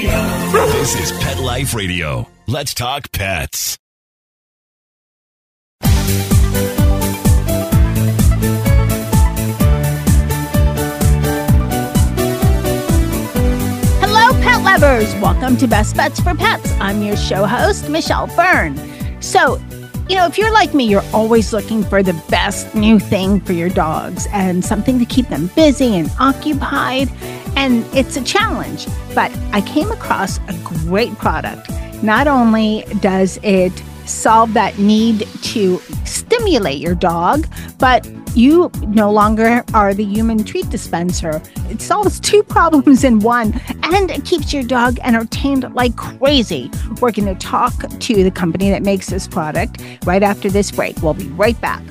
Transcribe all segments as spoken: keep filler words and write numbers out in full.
This is Pet Life Radio. Let's talk pets. Hello, pet lovers. Welcome to Best Bets for Pets. I'm your show host, Michelle Byrne. So, you know, if you're like me, you're always looking for the best new thing for your dogs and something to keep them busy and occupied. And it's a challenge, but I came across a great product. Not only does it solve that need to stimulate your dog, but you no longer are the human treat dispenser. It solves two problems in one, and it keeps your dog entertained like crazy. We're going to talk to the company that makes this product right after this break. We'll be right back.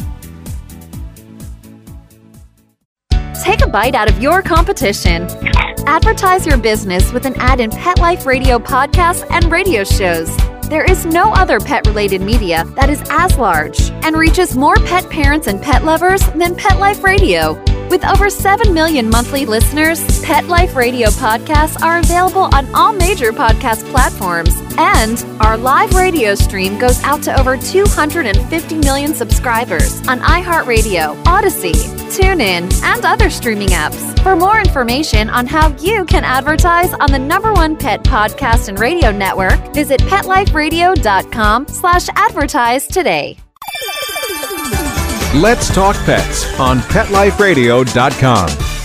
Take a bite out of your competition. Advertise your business with an ad in Pet Life Radio podcasts and radio shows. There is no other pet-related media that is as large and reaches more pet parents and pet lovers than Pet Life Radio. With over seven million monthly listeners, Pet Life Radio podcasts are available on all major podcast platforms. And our live radio stream goes out to over two hundred fifty million subscribers on iHeartRadio, Odyssey, TuneIn, and other streaming apps. For more information on how you can advertise on the number one pet podcast and radio network, visit PetLifeRadio.com slash advertise today. Let's Talk Pets on Pet Life Radio dot com.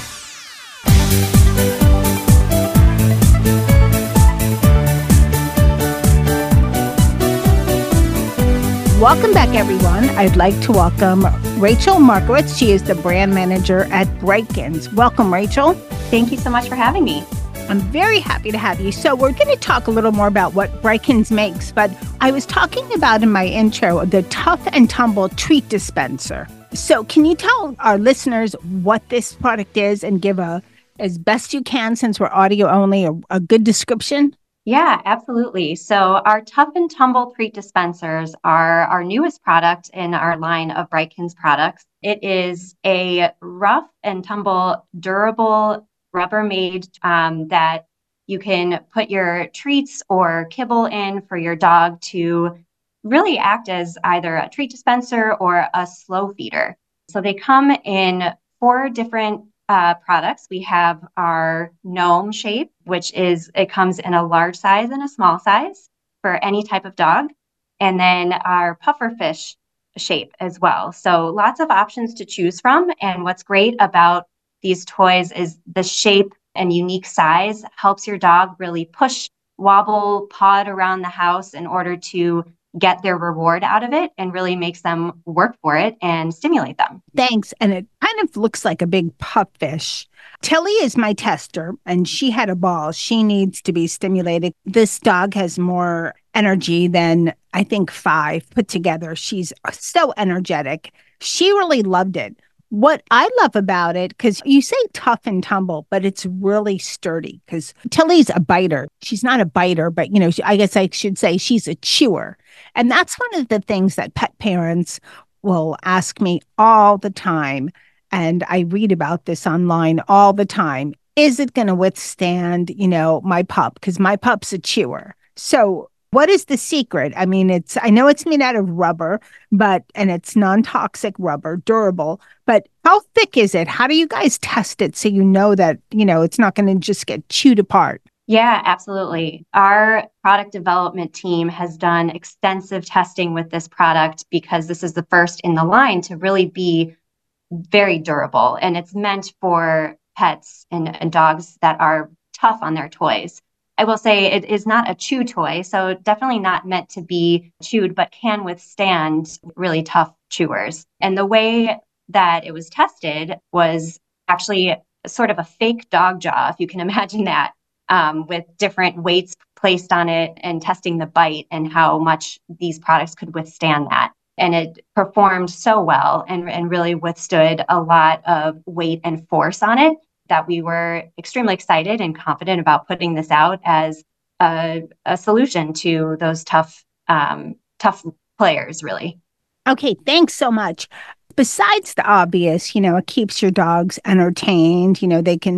Welcome back, everyone. I'd like to welcome Rachel Markowitz. She is the brand manager at Brightkins. Welcome, Rachel. Thank you so much for having me. I'm very happy to have you. So we're going to talk a little more about what Brightkins makes, but I was talking about in my intro the Tough and Tumble treat dispenser. So can you tell our listeners what this product is and give a, as best you can, since we're audio only, a, a good description? Yeah, absolutely. So our Tough and Tumble treat dispensers are our newest product in our line of Brightkins products. It is a rough and tumble, durable Rubbermaid um, that you can put your treats or kibble in for your dog to really act as either a treat dispenser or a slow feeder. So they come in four different uh, products. We have our gnome shape, which is, it comes in a large size and a small size for any type of dog. And then our pufferfish shape as well. So lots of options to choose from. And what's great about these toys is the shape and unique size helps your dog really push, wobble, pod around the house in order to get their reward out of it and really makes them work for it and stimulate them. Thanks. And it kind of looks like a big pupfish. Tilly is my tester, and she had a ball. She needs to be stimulated. This dog has more energy than I think five put together. She's so energetic. She really loved it. What I love about it, because you say tough and tumble, but it's really sturdy, because Tilly's a biter. She's not a biter, but, you know, I guess I should say she's a chewer. And that's one of the things that pet parents will ask me all the time. And I read about this online all the time. Is it going to withstand, you know, my pup? Because my pup's a chewer. So what is the secret? I mean, it's, I know it's made out of rubber, but, and it's non-toxic rubber, durable, but how thick is it? How do you guys test it so you know that, you know, it's not going to just get chewed apart? Yeah, absolutely. Our product development team has done extensive testing with this product because this is the first in the line to really be very durable. And it's meant for pets and, and dogs that are tough on their toys. I will say it is not a chew toy, so definitely not meant to be chewed, but can withstand really tough chewers. And the way that it was tested was actually sort of a fake dog jaw, if you can imagine that, um, with different weights placed on it and testing the bite and how much these products could withstand that. And it performed so well and, and really withstood a lot of weight and force on it that we were extremely excited and confident about putting this out as a, a solution to those tough, um, tough players, really. Okay, thanks so much. Besides the obvious, you know, it keeps your dogs entertained. You know, they can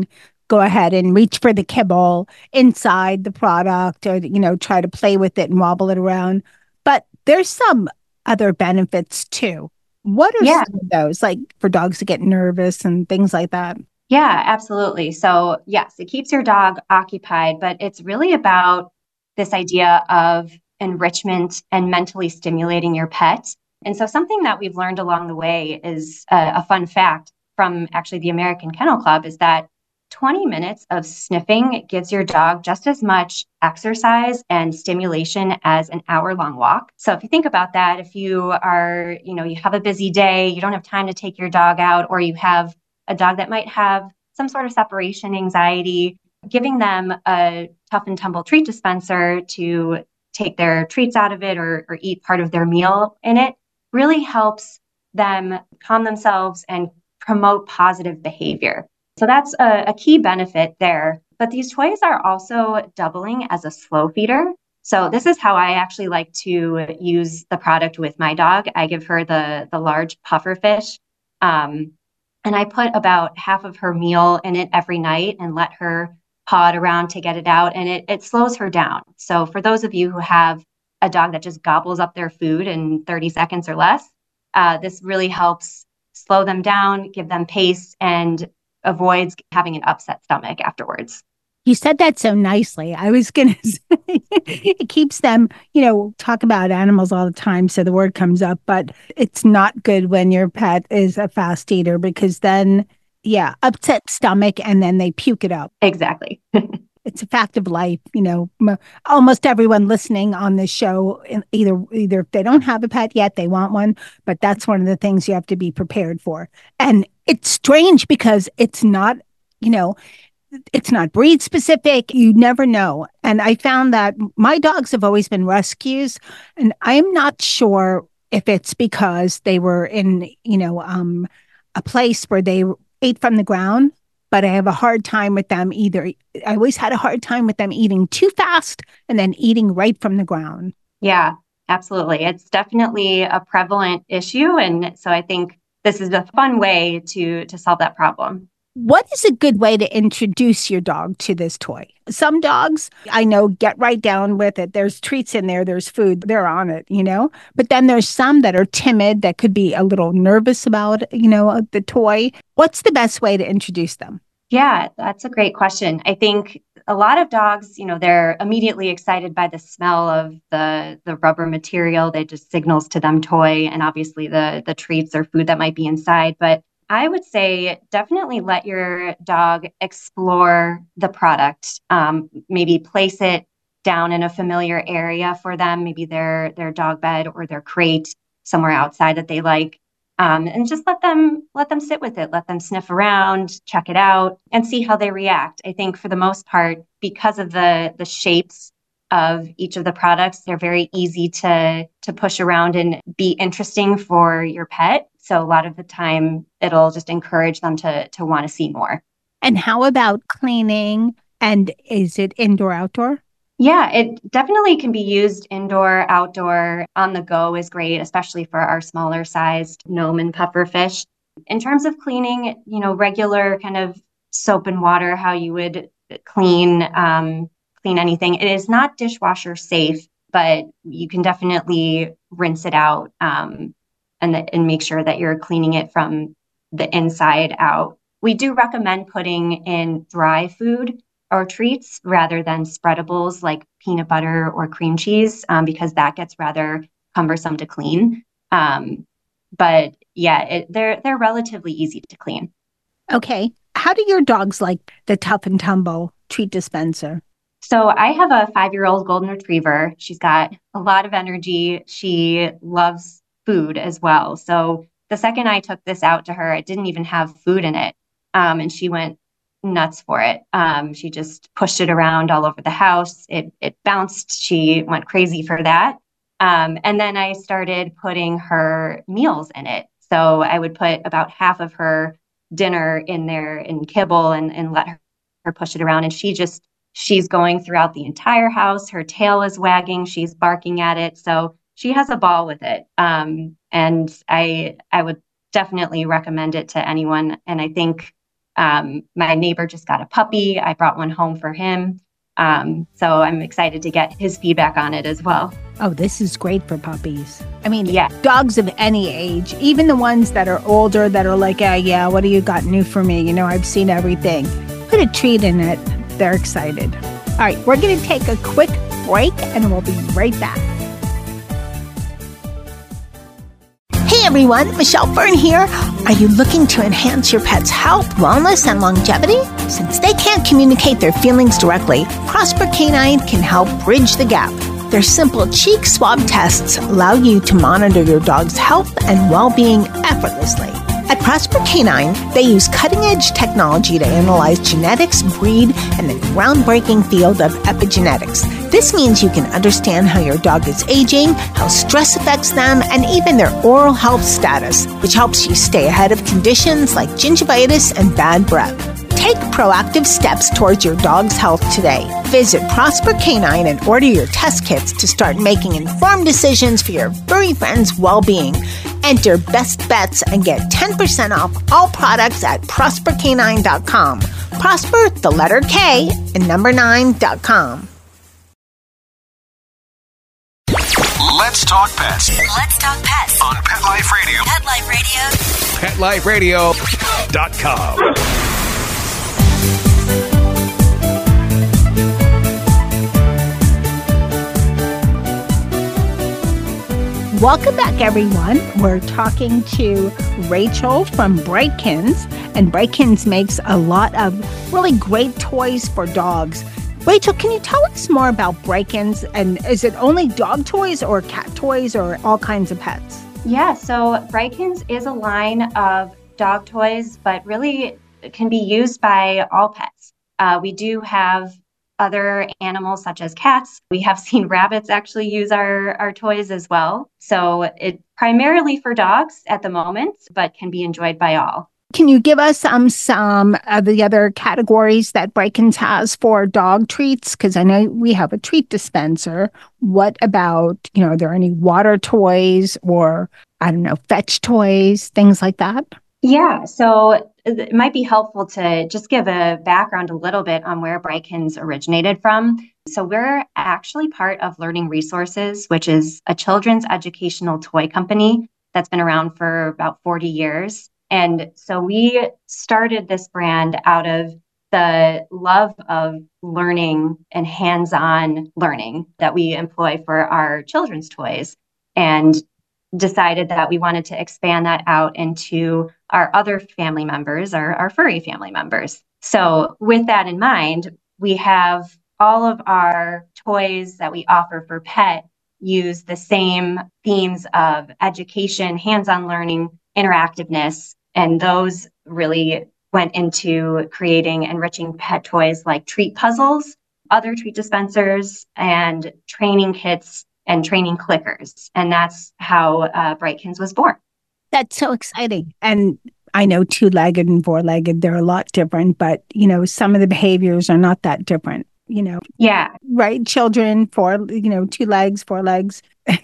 go ahead and reach for the kibble inside the product or, you know, try to play with it and wobble it around. But there's some other benefits too. What are Yeah. some of those, like for dogs to get nervous and things like that? Yeah, absolutely. So, yes, it keeps your dog occupied, but it's really about this idea of enrichment and mentally stimulating your pet. And so, something that we've learned along the way is a, a fun fact from actually the American Kennel Club is that twenty minutes of sniffing gives your dog just as much exercise and stimulation as an hour long walk. So if you think about that, if you are, you know, you have a busy day, you don't have time to take your dog out, or you have a dog that might have some sort of separation anxiety, giving them a tough and tumble treat dispenser to take their treats out of it or, or eat part of their meal in it really helps them calm themselves and promote positive behavior. So that's a, a key benefit there. But these toys are also doubling as a slow feeder. So this is how I actually like to use the product with my dog. I give her the, the large puffer fish. Um, and I put about half of her meal in it every night and let her paw it around to get it out. And it, it slows her down. So for those of you who have a dog that just gobbles up their food in thirty seconds or less, uh, this really helps slow them down, give them pace, and avoids having an upset stomach afterwards. You said that so nicely. I was going to say it keeps them, you know, talk about animals all the time. So the word comes up, but it's not good when your pet is a fast eater because then, yeah, upset stomach and then they puke it up. Exactly. It's a fact of life. You know, m- almost everyone listening on this show, either, either if they don't have a pet yet, they want one, but that's one of the things you have to be prepared for. And it's strange because it's not, you know, it's not breed specific. You never know. And I found that my dogs have always been rescues. And I'm not sure if it's because they were in, you know, um, a place where they ate from the ground, but I have a hard time with them either. I always had a hard time with them eating too fast and then eating right from the ground. Yeah, absolutely. It's definitely a prevalent issue. And so I think this is a fun way to to solve that problem. What is a good way to introduce your dog to this toy? Some dogs, I know, get right down with it. There's treats in there, there's food, they're on it, you know? But then there's some that are timid, that could be a little nervous about, you know, the toy. What's the best way to introduce them? Yeah, that's a great question. I think a lot of dogs, you know, they're immediately excited by the smell of the the rubber material that just signals to them toy, and obviously the the treats or food that might be inside. But I would say definitely let your dog explore the product. Um, maybe place it down in a familiar area for them, maybe their their dog bed or their crate somewhere outside that they like. Um, and just let them let them sit with it, let them sniff around, check it out, and see how they react. I think for the most part, because of the the shapes of each of the products, they're very easy to to push around and be interesting for your pet. So a lot of the time, it'll just encourage them to to want to see more. And how about cleaning? And is it indoor, outdoor? Yeah, it definitely can be used indoor, outdoor. On the go is great, especially for our smaller sized gnome and puffer fish. In terms of cleaning, you know, regular kind of soap and water, how you would clean um, clean anything. It is not dishwasher safe, but you can definitely rinse it out um, and the, and make sure that you're cleaning it from the inside out. We do recommend putting in dry food or treats rather than spreadables like peanut butter or cream cheese, um, because that gets rather cumbersome to clean. Um, but yeah, it, they're they're relatively easy to clean. Okay. How do your dogs like the Tough and Tumble treat dispenser? So I have a five-year-old golden retriever. She's got a lot of energy. She loves food as well. So the second I took this out to her, it didn't even have food in it. Um, and she went nuts for it. Um, she just pushed it around all over the house. It it bounced. She went crazy for that. Um, and then I started putting her meals in it. So I would put about half of her dinner in there in kibble and, and let her, her push it around. And she just, she's going throughout the entire house. Her tail is wagging. She's barking at it. So she has a ball with it. Um, and I I would definitely recommend it to anyone. And I think Um, my neighbor just got a puppy. I brought one home for him. Um, so I'm excited to get his feedback on it as well. Oh, this is great for puppies. I mean, yeah, dogs of any age, even the ones that are older that are like, yeah, yeah, what do you got new for me? You know, I've seen everything. Put a treat in it. They're excited. All right, we're going to take a quick break and we'll be right back. Hey everyone, Michelle Byrne here. Are you looking to enhance your pet's health, wellness, and longevity? Since they can't communicate their feelings directly, Prosper Canine can help bridge the gap. Their simple cheek swab tests allow you to monitor your dog's health and well-being effortlessly. At Prosper Canine, they use cutting-edge technology to analyze genetics, breed, and the groundbreaking field of epigenetics. This means you can understand how your dog is aging, how stress affects them, and even their oral health status, which helps you stay ahead of conditions like gingivitis and bad breath. Take proactive steps towards your dog's health today. Visit Prosper Canine and order your test kits to start making informed decisions for your furry friend's well-being. Enter Best Bets and get ten percent off all products at prosper canine dot com. Prosper, the letter K, and number nine dot com. Let's talk pets. Let's talk pets On Pet Life Radio. Pet Life Radio. pet life radio Dot com. Welcome back, everyone. We're talking to Rachel from Brightkins, and Brightkins makes a lot of really great toys for dogs. Rachel, can you tell us more about Brightkins, and is it only dog toys or cat toys or all kinds of pets? Yeah, so Brightkins is a line of dog toys, but really can be used by all pets. Uh, we do have other animals such as cats. We have seen rabbits actually use our, our toys as well. So it's primarily for dogs at the moment, but can be enjoyed by all. Can you give us um, some of the other categories that Brightkins has for dog treats? Because I know we have a treat dispenser. What about, you know, are there any water toys or, I don't know, fetch toys, things like that? Yeah, so it might be helpful to just give a background a little bit on where Brightkins originated from. So we're actually part of Learning Resources, which is a children's educational toy company that's been around for about forty years. And so we started this brand out of the love of learning and hands-on learning that we employ for our children's toys, and decided that we wanted to expand that out into our other family members, our, our furry family members. So with that in mind, we have all of our toys that we offer for pet use the same themes of education, hands-on learning, interactiveness, and those really went into creating enriching pet toys like treat puzzles, other treat dispensers, and training kits and training clickers. And that's how uh, Brightkins was born. That's so exciting. And I know two-legged and four-legged, they're a lot different, but, you know, some of the behaviors are not that different, you know. Yeah. Right? Children, four, you know, two legs, four legs. I,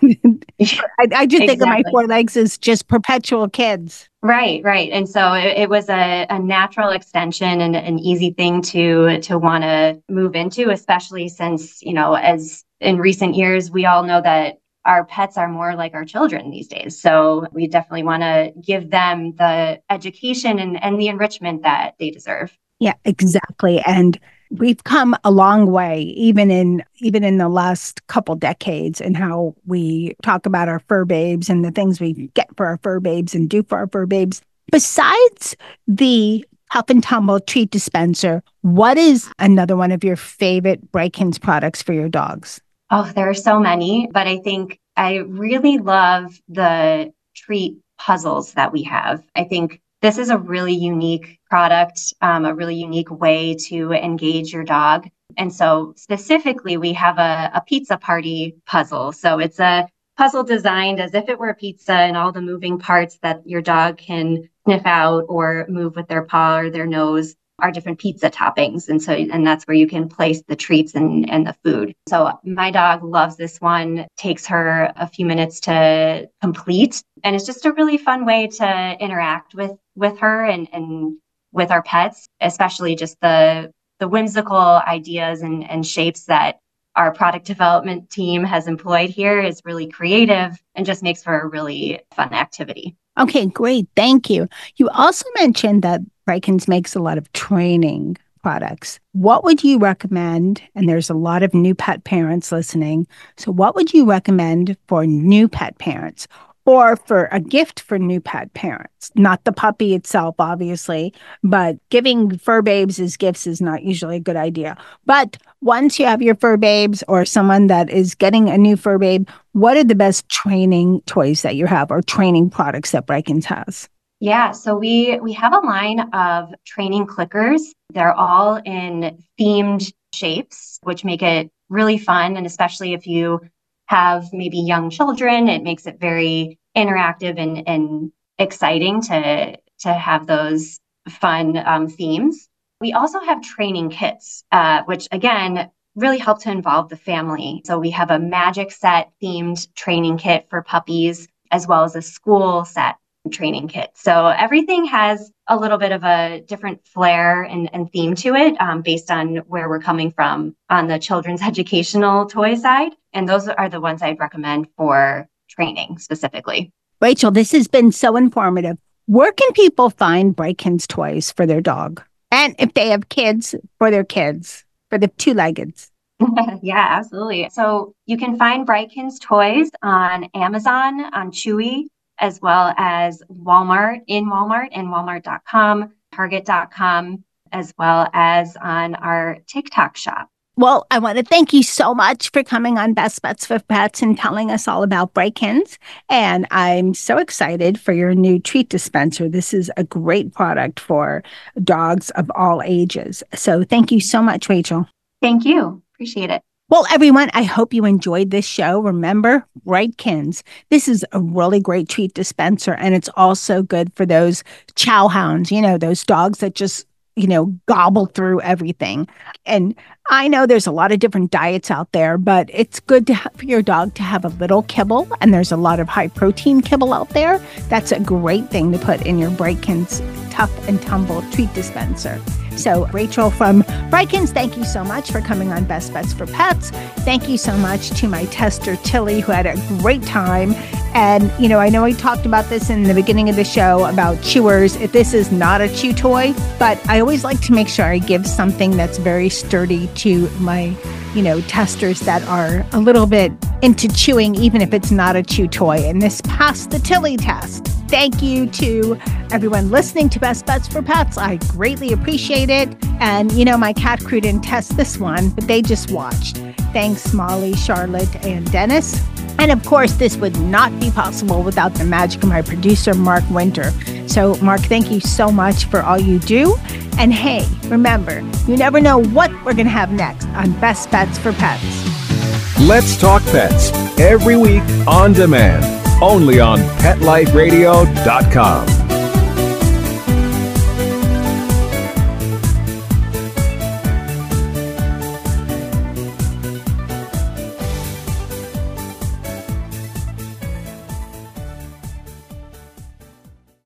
I just exactly. think of my four legs as just perpetual kids. Right, right. And so it, it was a, a natural extension and an easy thing to to want to move into, especially since, you know, as in recent years, we all know that our pets are more like our children these days. So we definitely want to give them the education and, and the enrichment that they deserve. Yeah, exactly. And we've come a long way, even in even in the last couple decades, in how we talk about our fur babes and the things we get for our fur babes and do for our fur babes. Besides the Tough and Tumble treat dispenser, what is another one of your favorite Brightkins products for your dogs? Oh, there are so many, but I think I really love the treat puzzles that we have. I think this is a really unique product, um, a really unique way to engage your dog. And so specifically, we have a, a pizza party puzzle. So it's a puzzle designed as if it were a pizza, and all the moving parts that your dog can sniff out or move with their paw or their nose are different pizza toppings. And so, and that's where you can place the treats and, and the food. So my dog loves this one, takes her a few minutes to complete. And it's just a really fun way to interact with, with her and, and with our pets, especially just the the whimsical ideas and, and shapes that our product development team has employed here is really creative and just makes for a really fun activity. Okay, great. Thank you. You also mentioned that Brightkins makes a lot of training products. What would you recommend? And there's a lot of new pet parents listening. So what would you recommend for new pet parents or for a gift for new pet parents? Not the puppy itself, obviously, but giving fur babes as gifts is not usually a good idea. But once you have your fur babes or someone that is getting a new fur babe, what are the best training toys that you have or training products that Brightkins has? Yeah, so we we have a line of training clickers. They're all in themed shapes, which make it really fun. And especially if you have maybe young children, it makes it very interactive and, and exciting to, to have those fun um, themes. We also have training kits, uh, which again, really help to involve the family. So we have a magic set themed training kit for puppies, as well as a school set training kit. So everything has a little bit of a different flair and, and theme to it um, based on where we're coming from on the children's educational toy side. And those are the ones I'd recommend for training specifically. Rachel, this has been so informative. Where can people find Brightkins toys for their dog? And if they have kids, for their kids, for the two-leggeds? Yeah, absolutely. So you can find Brightkins toys on Amazon, on Chewy, as well as Walmart, in Walmart and walmart dot com, target dot com, as well as on our TikTok shop. Well, I want to thank you so much for coming on Best Bets for Pets and telling us all about Brightkins. And I'm so excited for your new treat dispenser. This is a great product for dogs of all ages. So thank you so much, Rachel. Thank you. Appreciate it. Well, everyone, I hope you enjoyed this show. Remember, Brightkins. This is a really great treat dispenser, and it's also good for those chow hounds, you know, those dogs that just, you know, gobble through everything. And I know there's a lot of different diets out there, but it's good to have, for your dog to have a little kibble, and there's a lot of high-protein kibble out there. That's a great thing to put in your Brightkins Tough and Tumble treat dispenser. So, Rachel from Brightkins, thank you so much for coming on Best Bets for Pets. Thank you so much to my tester, Tilly, who had a great time. And, you know, I know we talked about this in the beginning of the show about chewers. If this is not a chew toy, but I always like to make sure I give something that's very sturdy to my, you know, testers that are a little bit into chewing, even if it's not a chew toy. And this passed the Tilly test. Thank you to everyone listening to Best Bets for Pets. I greatly appreciate it. And, you know, my cat crew didn't test this one, but they just watched. Thanks, Molly, Charlotte, and Dennis. And of course, this would not be possible without the magic of my producer, Mark Winter. So, Mark, thank you so much for all you do. And hey, remember, you never know what we're going to have next on Best Bets for Pets. Let's Talk Pets, every week on demand, only on pet life radio dot com.